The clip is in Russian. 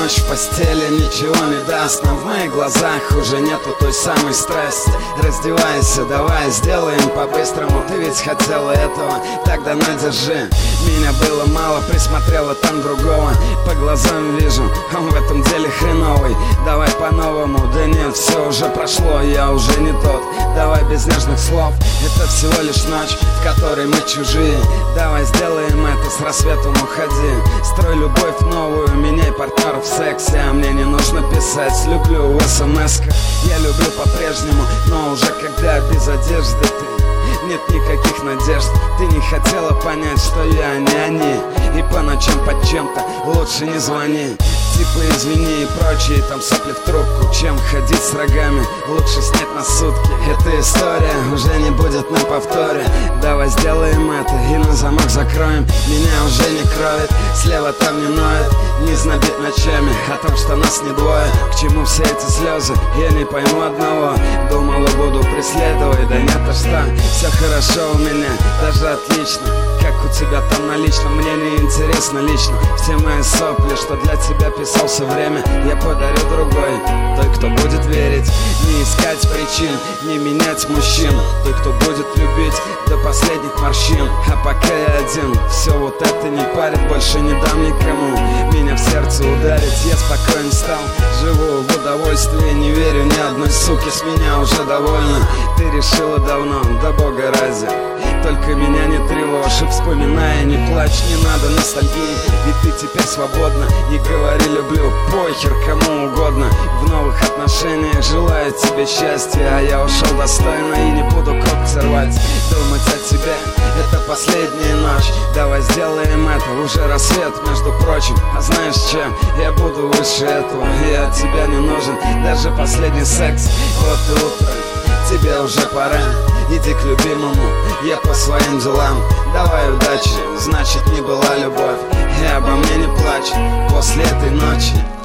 ночь в постели ничего не даст, но в моих глазах уже нету той самой страсти. Раздевайся, давай сделаем по-быстрому. Ты ведь хотела этого, тогда на, держи. Меня было мало, присмотрела там другого. По глазам вижу, он в этом деле хреновый. Давай по-новому, да нет, все уже прошло, я уже не тот. Давай без нежных слов, это всего лишь ночь, в которой мы чужие. Давай сделаем это, с рассветом уходи. Строй любовь новую, меняй партнеров в сексе. А мне не нужно писать, люблю в смс-ках. Я люблю по-прежнему, но уже когда без одежды ты. Нет никаких надежд, ты не хотела понять, что я не они. И по ночам под чем-то лучше не звони. Типа извини и прочие там сопли в трубку. Чем ходить с рогами, лучше снять на сутки. Эта история уже не будет на повторе. Давай сделаем это и на замок закроем. Меня уже не кроет, слева там не ноет. Не знобит ночами о том, что нас не двое. К чему все эти слезы, я не пойму одного. Думала, буду преследовать, да нет, а что? Все хорошо у меня, даже отлично. Как у тебя там на личном, мне не интересно лично. Все мои сопли, что для тебя писал все время, я подарю другой, той, кто будет верить. Не искать причин, не менять мужчин. Той, кто будет любить до последних морщин. А пока я один, все вот это не парит. Больше не дам никому меня в сердце ударить. Я спокоен стал, живу в удовольствии. Не верю ни одной суке, с меня уже довольна. Ты решила давно, да бога ради. Только меня не тревожь, и вспоминая, не плачь, не надо ностальгии. Ведь ты теперь свободна, и говори люблю, похер кому угодно. В новых отношениях желаю тебе счастья, а я ушел достойно и не буду когти рвать. Думать о тебе — это последняя ночь. Давай сделаем это, уже рассвет, между прочим. А знаешь чем? Я буду выше этого, и от тебя не нужен даже последний секс. Вот и утро, тебе уже пора. Иди к любимому, я по своим делам. Давай удачи, значит не была любовь. И обо мне не плачь после этой ночи.